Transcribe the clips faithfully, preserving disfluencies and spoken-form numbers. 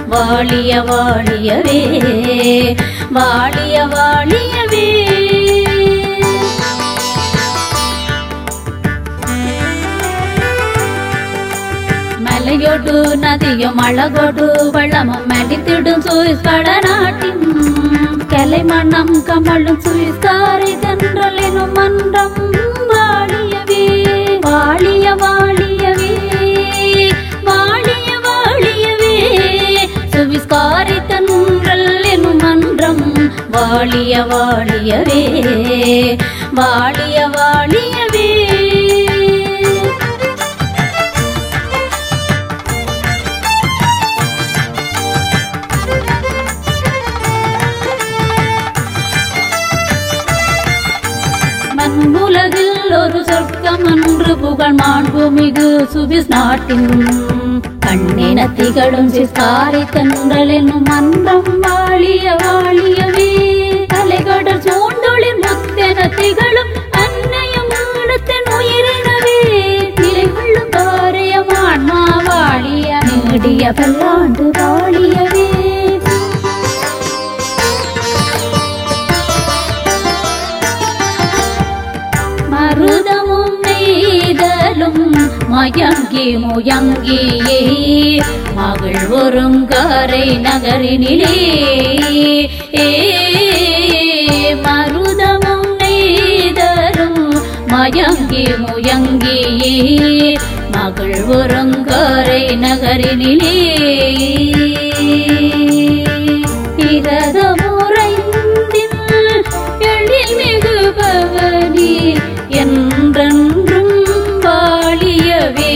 வாழிய வாழியவே வாழிய வாழியவே. மலையோடு நதியும் அழகோடு வளமும் மடித்திடும் சுவிஸ் வடநாட்டின் கலைமணம் கமலும் சுவிஸ்காரை தென்றல் எனும் மன்றம் வாழியவே வாழிய வாழியவே வாழிய வாழியவே. சுவிஸ்காரை தென்றல் எனும் மன்றம் வாழிய வாழியவே வாழிய வாழியவே. உலகில் ஒரு சொர்க்கம் என்று புகழ் மாண்புமிகு சுவிஸ் நாட்டின் கண்ணின திகழும் சிஸ்காரை தென்றல் என்னும் மன்றம் வாழிய வாழியவே. கலைகடல் சூண்டொளிர் முத்தென திகழும் அன்னையும் இடத்தின் உயிரினவே. நிலை கொள்ளும் பாரியமான்மா வாழிய நீடிய பல்லாண்டு வாழியவே. மருதமும் நெய்தலும் மயங்கி முயங்கியே மகள் ஒருங்கரை நகரினிலே. மருதமும் நெய்தலும் மயங்கி முயங்கியே மகள் ஒருங்கரை நகரினிலே. இரதமுறைந்தில் எழில் மிகு பவனி என்றென்றும் வாழியவே.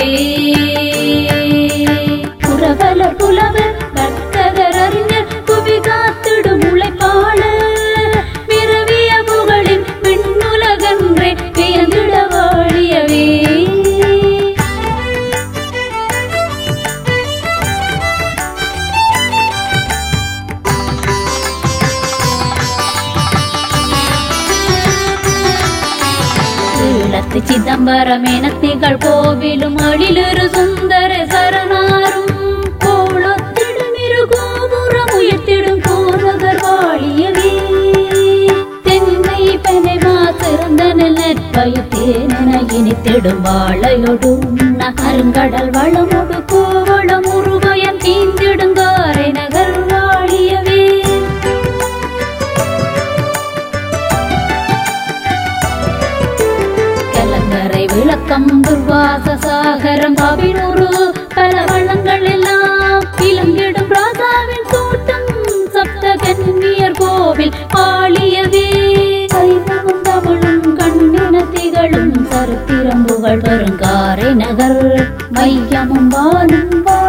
புரவலர் புலவர் வர்த்தகர் அறிஞர் புவி காத்திடும் உழைப்பாளர் விரவிய புகழின் விண்ணுலகன்றே வியந்திட வாழியவே. சிதம்பரம் என திகழ் கோவிலும் அழிலொரு சுந்தர சரணாரும் கோலத்திடும் இரு கோபுரம் உயர்த்திடும் கோரகர் வாழியவே. தென்னை பனைமா சிறந்த நெற்பயித்தேன இனித்திடும் வாழையொடும் நகருங்கடல் வளமொடு கோவளம் உருவயம் தீந்திடுங்காரை நகர் வாழியவே. விளக்கம் துர்வாச சாகரம் காவினூறு பல வளங்கள் எல்லாம் இலங்கிடும் ராசாவின் தோட்டம் சப்த கன்னியர் கோவில் வாழியவே. கைமுகம் தமிழும் கண்ணின திகழும் சரித்திரம் புகழ் பெருங்காரை நகர் மையமும் வானும்